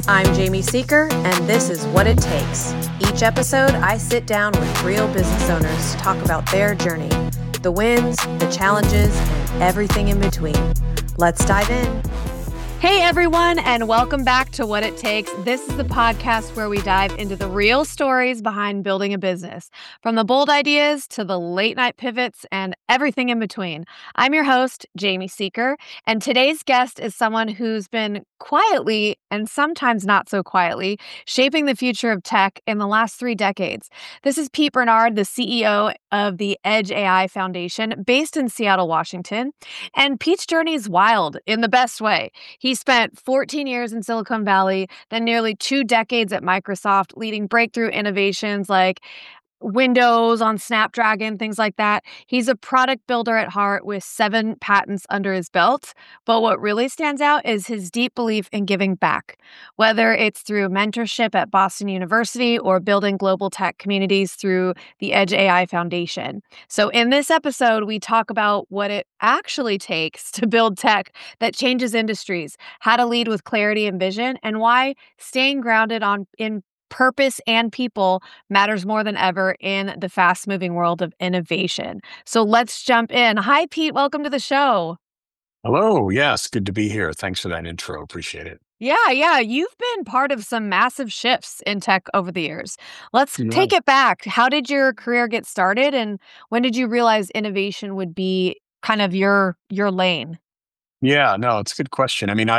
I'm Jamie Seeker, and this is What It Takes. Each episode, I sit down with real business owners to talk about their journey, the wins, the challenges, and everything in between. Let's dive in. Hey everyone, and welcome back to What It Takes. This is the podcast where we dive into the real stories behind building a business, from the bold ideas to the late night pivots and everything in between. I'm your host, Jamie Seeker, and today's guest is someone who's been quietly, and sometimes not so quietly, shaping the future of tech in the last 3 decades. This is Pete Bernard, the CEO of the Edge AI Foundation, based in Seattle, Washington. And Pete's journey is wild in the best way. He spent 14 years in Silicon Valley, then nearly 2 decades at Microsoft, leading breakthrough innovations like Windows on Snapdragon, things like that. He's a product builder at heart with 7 patents under his belt. But what really stands out is his deep belief in giving back, whether it's through mentorship at Boston University or building global tech communities through the Edge AI Foundation. So in this episode, we talk about what it actually takes to build tech that changes industries, how to lead with clarity and vision, and why staying grounded in purpose and people matters more than ever in the fast-moving world of innovation. So let's jump in. Hi, Pete. Welcome to the show. Hello. Yes, good to be here. Thanks for that intro. Appreciate it. Yeah. You've been part of some massive shifts in tech over the years. Let's take it back. How did your career get started, and when did you realize innovation would be kind of your lane? Yeah, no, it's a good question. I mean,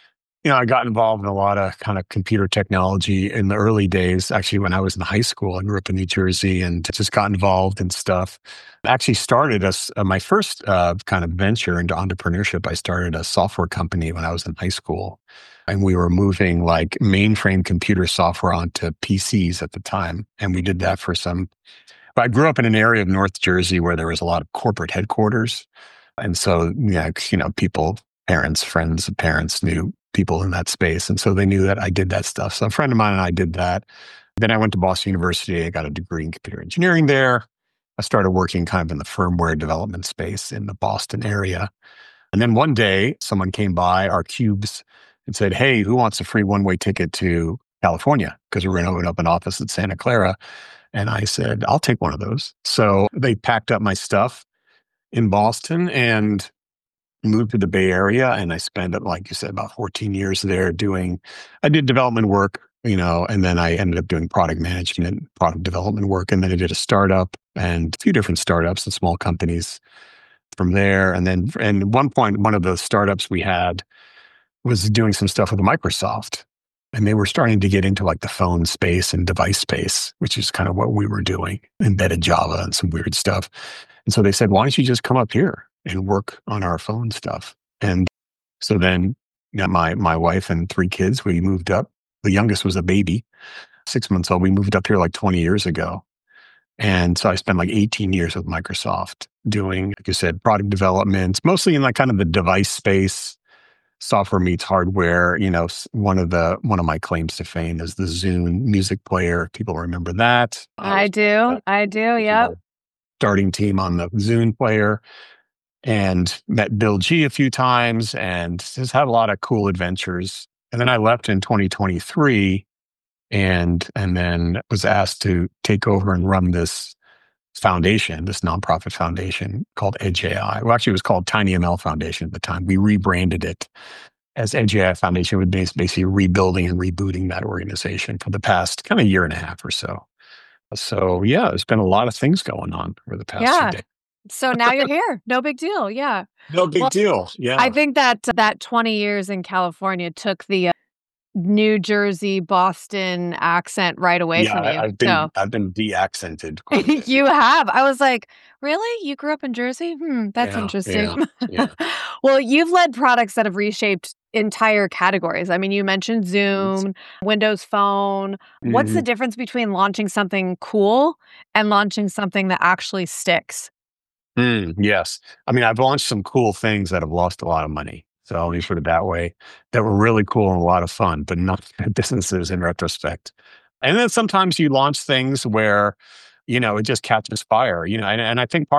I got involved in a lot of kind of computer technology in the early days. Actually, when I was in high school, I grew up in New Jersey and just got involved in stuff. Actually started my first kind of venture into entrepreneurship. I started a software company when I was in high school. And we were moving like mainframe computer software onto PCs at the time. And we did that but I grew up in an area of North Jersey where there was a lot of corporate headquarters. And so, yeah, parents, friends of parents knew people in that space. And so they knew that I did that stuff. So a friend of mine and I did that. Then I went to Boston University. I got a degree in computer engineering there. I started working kind of in the firmware development space in the Boston area. And then one day, someone came by our cubes and said, "Hey, who wants a free one-way ticket to California? Because we're going to open up an office at Santa Clara." And I said, "I'll take one of those." So they packed up my stuff in Boston and moved to the Bay Area. And I spent, like you said, about 14 years there I did development work, and then I ended up doing product management, product development work. And then I did a startup and a few different startups and small companies from there. And at one point, one of the startups we had was doing some stuff with Microsoft. And they were starting to get into like the phone space and device space, which is kind of what we were doing, embedded Java and some weird stuff. And so they said, "Why don't you just come up here and work on our phone stuff?" And so then my wife and 3 kids, we moved up. The youngest was a baby, 6 months old. We moved up here like 20 years ago. And so I spent like 18 years with Microsoft doing, like you said, product development, mostly in like kind of the device space. Software meets hardware. One of my claims to fame is the Zune music player. People remember that. I do. Yep. Starting team on the Zune player, and met Bill G a few times and just had a lot of cool adventures. And then I left in 2023 and then was asked to take over and run this foundation, this nonprofit foundation called Edge AI. Well, actually, it was called TinyML Foundation at the time. We rebranded it as Edge AI Foundation, with basically rebuilding and rebooting that organization for the past kind of year and a half or so. So yeah, there's been a lot of things going on over the past few days. So now you're here. No big deal. Yeah. No big deal. Yeah. I think that 20 years in California took the New Jersey, Boston accent right away from you. I've been de-accented quite a bit. You have. I was like, really? You grew up in Jersey? That's interesting. Yeah. Well, you've led products that have reshaped entire categories. I mean, you mentioned Zoom, Windows Phone. What's the difference between launching something cool and launching something that actually sticks? Yes. I mean, I've launched some cool things that have lost a lot of money. So let me put it that way, that were really cool and a lot of fun, but not businesses in retrospect. And then sometimes you launch things where, it just catches fire, and I think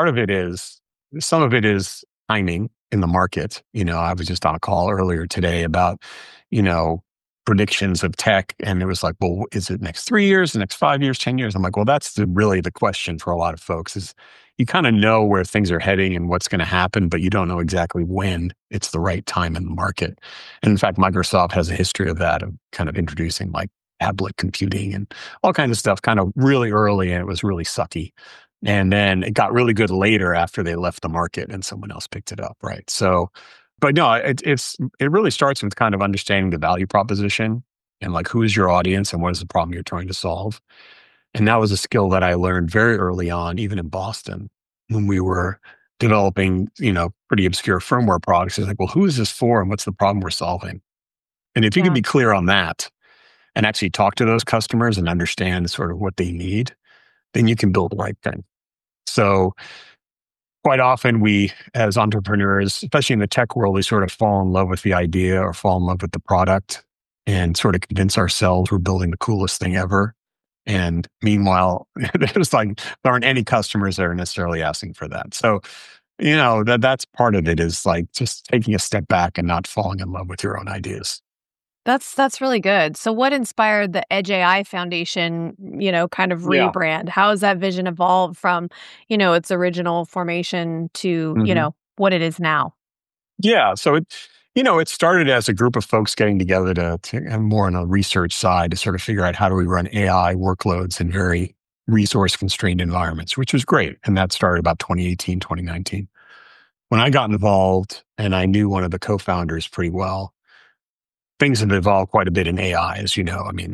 some of it is timing in the market. I was just on a call earlier today about, predictions of tech. And it was like, well, is it next 3 years, the next 5 years, 10 years? I'm like, well, that's really the question for a lot of folks is you kind of know where things are heading and what's going to happen, but you don't know exactly when it's the right time in the market. And in fact, Microsoft has a history of that, of kind of introducing like tablet computing and all kinds of stuff kind of really early, and it was really sucky. And then it got really good later after they left the market and someone else picked it up, right? So, but no, it really starts with kind of understanding the value proposition and like who is your audience and what is the problem you're trying to solve. And that was a skill that I learned very early on, even in Boston, when we were developing, pretty obscure firmware products. It's like, well, who is this for and what's the problem we're solving? And if you can Yeah. be clear on that and actually talk to those customers and understand sort of what they need, then you can build the right thing. So quite often we, as entrepreneurs, especially in the tech world, we sort of fall in love with the idea or fall in love with the product and sort of convince ourselves we're building the coolest thing ever. And meanwhile, there's like, there aren't any customers that are necessarily asking for that. So, that's part of it is like just taking a step back and not falling in love with your own ideas. That's really good. So what inspired the Edge AI Foundation, kind of Yeah. rebrand? How has that vision evolved from, its original formation to, hmm what it is now? Yeah. So it started as a group of folks getting together to have more on a research side to sort of figure out how do we run AI workloads in very resource constrained environments, which was great. And that started about 2018, 2019. When I got involved and I knew one of the co-founders pretty well, things have evolved quite a bit in AI, as you know. I mean,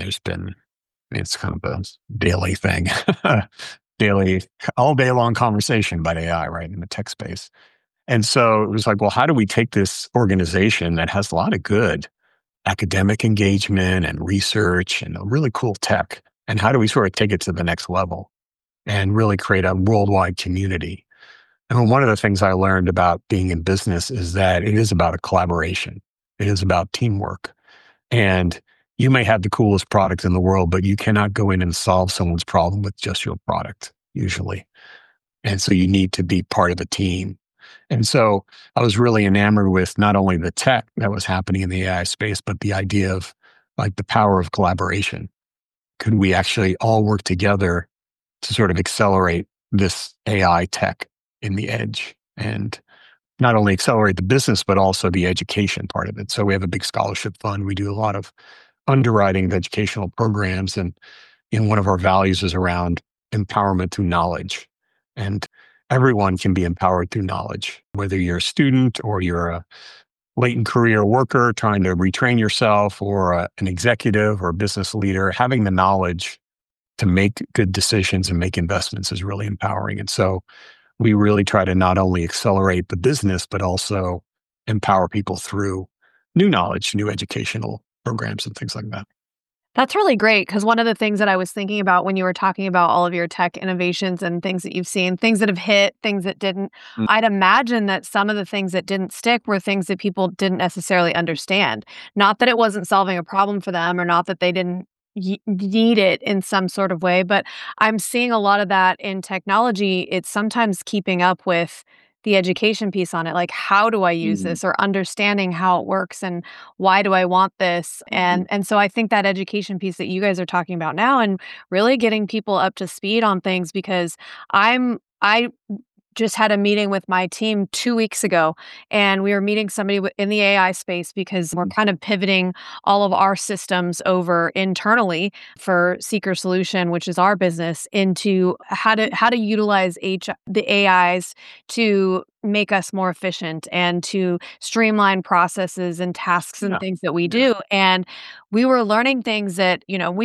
it's kind of a daily thing, daily, all day long conversation about AI, right, in the tech space. And so it was like, well, how do we take this organization that has a lot of good academic engagement and research and a really cool tech, and how do we sort of take it to the next level and really create a worldwide community? And one of the things I learned about being in business is that it is about a collaboration. It is about teamwork. And you may have the coolest product in the world, but you cannot go in and solve someone's problem with just your product, usually. And so you need to be part of a team. And so I was really enamored with not only the tech that was happening in the AI space, but the idea of like the power of collaboration. Could we actually all work together to sort of accelerate this AI tech in the edge and not only accelerate the business, but also the education part of it? So we have a big scholarship fund. We do a lot of underwriting of educational programs. And one of our values is around empowerment through knowledge. And everyone can be empowered through knowledge, whether you're a student or you're a latent career worker trying to retrain yourself or an executive or a business leader. Having the knowledge to make good decisions and make investments is really empowering. And so we really try to not only accelerate the business, but also empower people through new knowledge, new educational programs and things like that. That's really great because one of the things that I was thinking about when you were talking about all of your tech innovations and things that you've seen, things that have hit, things that didn't, Mm. I'd imagine that some of the things that didn't stick were things that people didn't necessarily understand. Not that it wasn't solving a problem for them or not that they didn't need it in some sort of way, but I'm seeing a lot of that in technology. It's sometimes keeping up with the education piece on it. Like, how do I use Mm. this or understanding how it works and why do I want this? Mhm. And so I think that education piece that you guys are talking about now and really getting people up to speed on things because I just had a meeting with my team 2 weeks ago, and we were meeting somebody in the AI space because we're kind of pivoting all of our systems over internally for Seeker Solution, which is our business, into how to utilize the AIs to make us more efficient and to streamline processes and tasks and Yeah. things that we Yeah. do. And we were learning things that,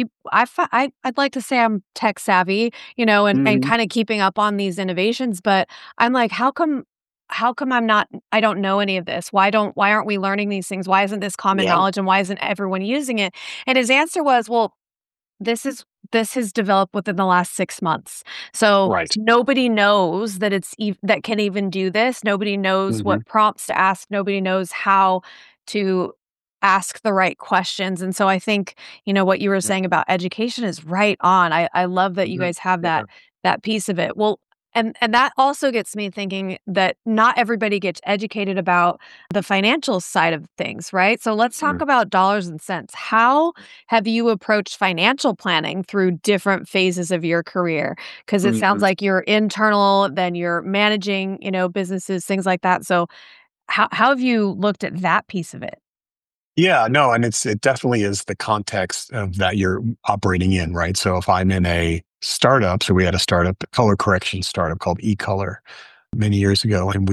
I'd like to say I'm tech savvy, and Mhm. kind of keeping up on these innovations, but I'm like, how come I don't know any of this? Why aren't we learning these things? Why isn't this common Yeah. knowledge and why isn't everyone using it? And his answer was, well, this has developed within the last 6 months. So Right. nobody knows that that can even do this. Nobody knows Mhm. what prompts to ask. Nobody knows how to ask the right questions. And so I think, what you were Yeah. saying about education is right on. I love that you Mhm. guys have Yeah. that piece of it. Well, And that also gets me thinking that not everybody gets educated about the financial side of things, right? So let's talk Mm. about dollars and cents. How have you approached financial planning through different phases of your career? Because it sounds Mhm. like you're internal, then you're managing, businesses, things like that. So how have you looked at that piece of it? Yeah, no, and it definitely is the context of that you're operating in, right? So if I'm in a startup, so we had a startup, a color correction startup called eColor many years ago, and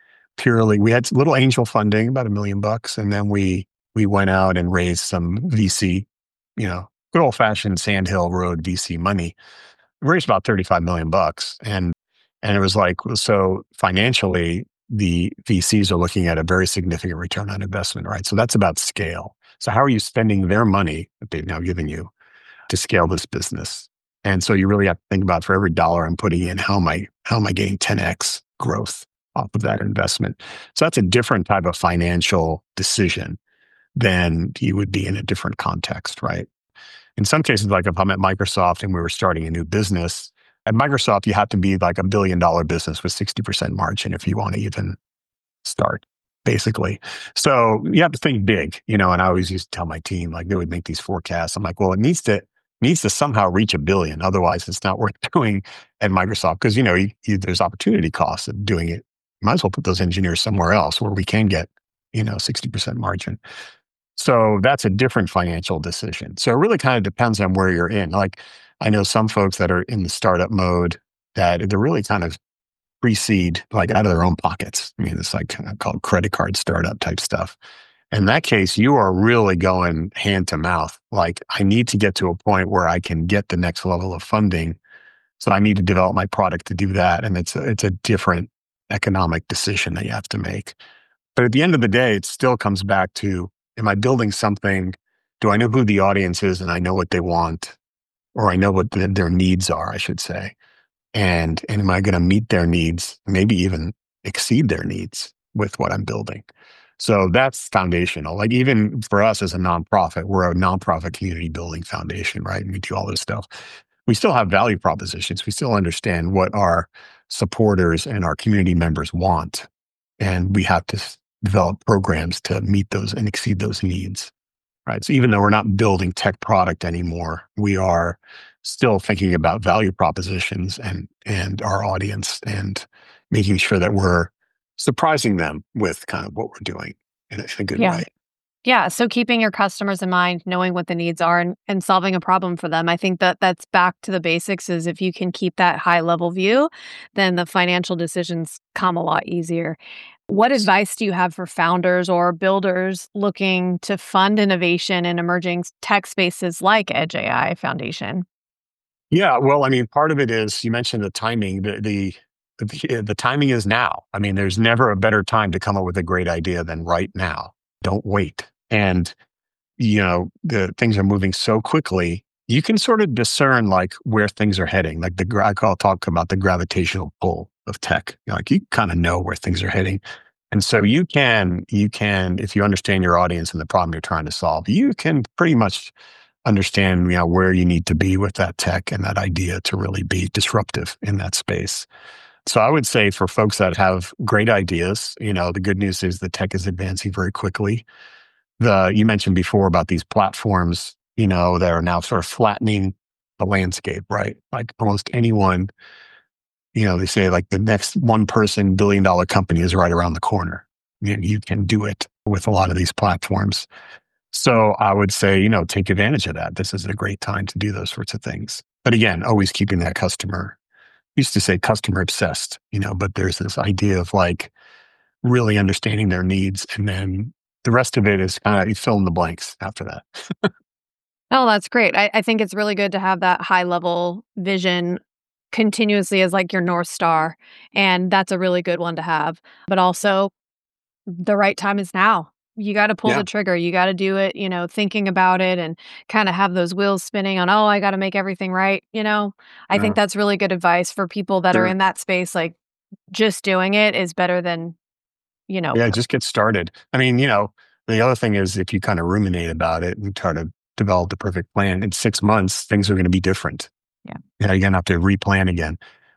we had little angel funding, about $1 million, and then we went out and raised some VC, good old fashioned Sandhill Road VC money. We raised about 35 million bucks, and it was like, so financially, the VCs are looking at a very significant return on investment, right? So that's about scale. So how are you spending their money that they've now given you to scale this business? And so you really have to think about, for every dollar I'm putting in, how am I getting 10x growth off of that investment? So that's a different type of financial decision than you would be in a different context, right? In some cases, like if I'm at Microsoft and we were starting a new business, at Microsoft, you have to be like $1 billion business with 60% margin if you want to even start, basically. So you have to think big, and I always used to tell my team, like, they would make these forecasts. I'm like, well, it needs to somehow reach a billion. Otherwise, it's not worth doing at Microsoft, because, there's opportunity costs of doing it. Might as well put those engineers somewhere else where we can get, 60% margin. So that's a different financial decision. So it really kind of depends on where you're in. Like, I know some folks that are in the startup mode that they're really kind of pre-seed, like out of their own pockets. I mean, it's like kind of called credit card startup type stuff. In that case, you are really going hand to mouth. Like, I need to get to a point where I can get the next level of funding. So I need to develop my product to do that. And it's a different economic decision that you have to make. But at the end of the day, it still comes back to, am I building something? Do I know who the audience is and I know what they want? Or I know what their needs are, I should say. And am I going to meet their needs, maybe even exceed their needs with what I'm building? So that's foundational. Like, even for us as a nonprofit, we're a nonprofit community building foundation, right? And we do all this stuff. We still have value propositions. We still understand what our supporters and our community members want. And we have to develop programs to meet those and exceed those needs, right? So even though we're not building tech product anymore, we are still thinking about value propositions and our audience, and making sure that we're surprising them with kind of what we're doing in a good Yeah. way. Yeah, so keeping your customers in mind, knowing what the needs are and solving a problem for them. I think that that's back to the basics. Is if you can keep that high level view, then the financial decisions come a lot easier. What advice do you have for founders or builders looking to fund innovation in emerging tech spaces like Edge AI Foundation? Yeah, well, I mean, part of it is, you mentioned the timing. The timing is now. I mean, there's never a better time to come up with a great idea than right now. Don't wait. And the things are moving so quickly. You can sort of discern like where things are heading. Like I'll talk about the gravitational pull of tech. Like, you kind of know where things are heading. And so you can, if you understand your audience and the problem you're trying to solve, you can pretty much understand, where you need to be with that tech and that idea to really be disruptive in that space. So I would say, for folks that have great ideas, the good news is the tech is advancing very quickly. You mentioned before about these platforms, that are now sort of flattening the landscape, right? Like, almost anyone, they say like the next one person $1 billion company is right around the corner. You can do it with a lot of these platforms. So I would say, take advantage of that. This is a great time to do those sorts of things. But again, always keeping that customer, used to say customer obsessed, but there's this idea of like really understanding their needs. And then the rest of it is kind of, you fill in the blanks after that. Oh, that's great. I think it's really good to have that high level vision continuously as like your North Star. And that's a really good one to have. But also, the right time is now. You got to pull Yeah. the trigger. You got to do it, thinking about it and kind of have those wheels spinning on, oh, I got to make everything right. I think Uh, that's really good advice for people that are sure. in that space. Like, just doing it is better than, you know, Yeah, just get started. I mean, the other thing is, if you kind of ruminate about it and try to develop the perfect plan, in 6 months, things are going to be different. yeah. You're going to have to replan again.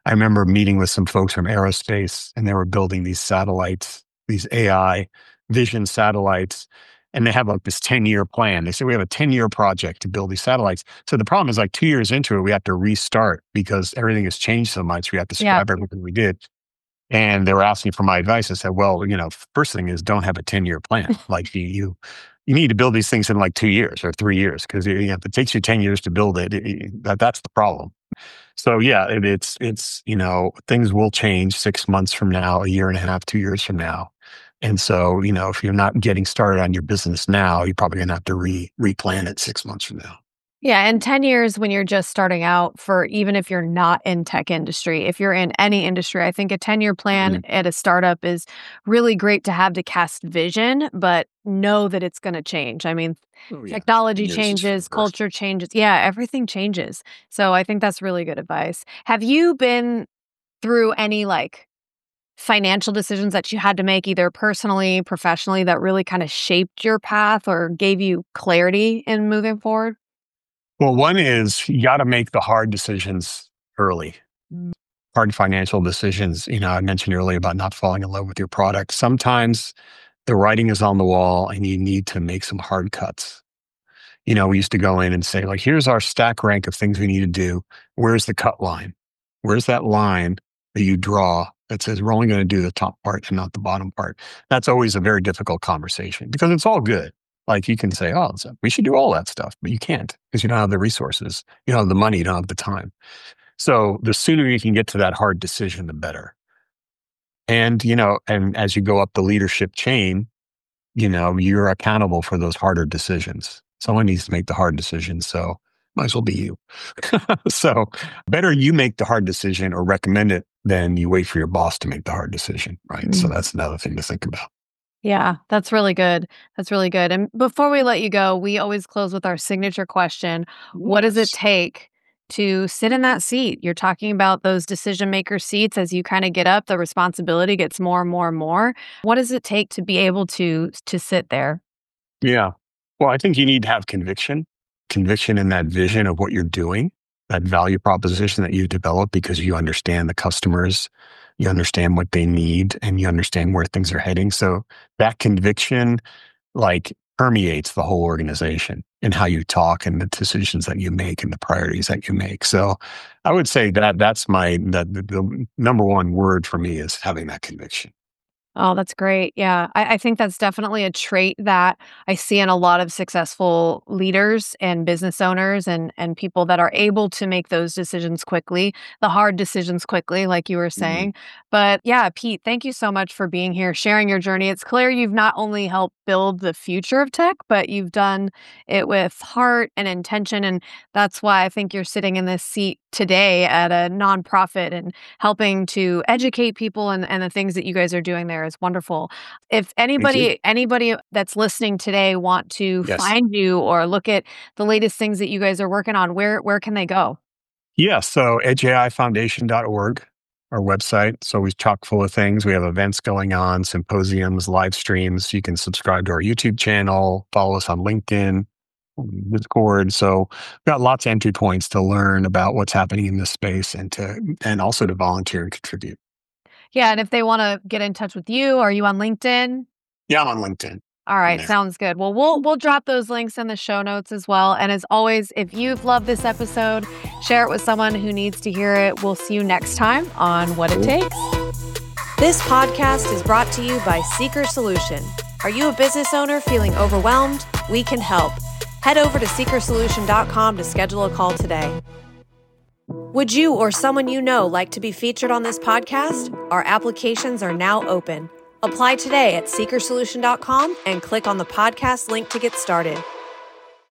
I remember meeting with some folks from aerospace, and they were building these satellites, these AI vision satellites, and they have like this 10-year plan. They said, we have a 10-year project to build these satellites. So the problem is like 2 years into it, we have to restart because everything has changed so much. We have to Yeah. scrap everything we did. And they were asking for my advice. I said, well, first thing is don't have a 10-year plan. Like you need to build these things in like 2 years or 3 years because if it takes you 10 years to build that's the problem. So yeah, it's things will change 6 months from now, a year and a half, 2 years from now. And so, if you're not getting started on your business now, you're probably going to have to replan it 6 months from now. Yeah, and 10 years when you're just starting out, for even if you're not in tech industry, if you're in any industry, I think a 10-year plan at a startup is really great to have to cast vision, but know that it's going to change. I mean, technology changes, culture changes. Yeah, everything changes. So I think that's really good advice. Have you been through any financial decisions that you had to make either personally, professionally, that really kind of shaped your path or gave you clarity in moving forward? Well, one is you got to make the hard decisions early. Hard financial decisions. I mentioned earlier about not falling in love with your product. Sometimes the writing is on the wall and you need to make some hard cuts. We used to go in and say, here's our stack rank of things we need to do. Where's the cut line? Where's that line that you draw that says we're only going to do the top part and not the bottom part? That's always a very difficult conversation because it's all good. You can say, oh, we should do all that stuff, but you can't because you don't have the resources. You don't have the money. You don't have the time. So the sooner you can get to that hard decision, the better. And, and as you go up the leadership chain, you're accountable for those harder decisions. Someone needs to make the hard decisions. So might as well be you. So better you make the hard decision or recommend it than you wait for your boss to make the hard decision. Right. So that's another thing to think about. Yeah, that's really good. That's really good. And before we let you go, we always close with our signature question. What does it take to sit in that seat? You're talking about those decision maker seats. As you kind of get up, the responsibility gets more and more and more. What does it take to be able to sit there? Yeah. Well, I think you need to have conviction in that vision of what you're doing, that value proposition that you've developed because you understand the customers, you understand what they need, and you understand where things are heading. So that conviction permeates the whole organization in how you talk and the decisions that you make and the priorities that you make. So I would say that's the number one word for me is having that conviction. Oh, that's great. Yeah. I think that's definitely a trait that I see in a lot of successful leaders and business owners and people that are able to make those decisions quickly, the hard decisions quickly, like you were saying. But yeah, Pete, thank you so much for being here, sharing your journey. It's clear you've not only helped build the future of tech, but you've done it with heart and intention. And that's why I think you're sitting in this seat today at a nonprofit and helping to educate people and the things that you guys are doing there is wonderful. If anybody that's listening today want to find you or look at the latest things that you guys are working on, where can they go? Yeah, so edgeaifoundation.org, our website. It's always chock full of things. We have events going on, symposiums, live streams. You can subscribe to our YouTube channel, follow us on LinkedIn, Discord. So we've got lots of entry points to learn about what's happening in this space and also to volunteer and contribute. Yeah, and if they want to get in touch with you, are you on LinkedIn? Yeah, I'm on LinkedIn. All right, sounds good. Well, we'll drop those links in the show notes as well. And as always, if you've loved this episode, share it with someone who needs to hear it. We'll see you next time on What It Takes. This podcast is brought to you by Seeker Solution. Are you a business owner feeling overwhelmed? We can help. Head over to seekersolution.com to schedule a call today. Would you or someone you know like to be featured on this podcast? Our applications are now open. Apply today at seekersolution.com and click on the podcast link to get started.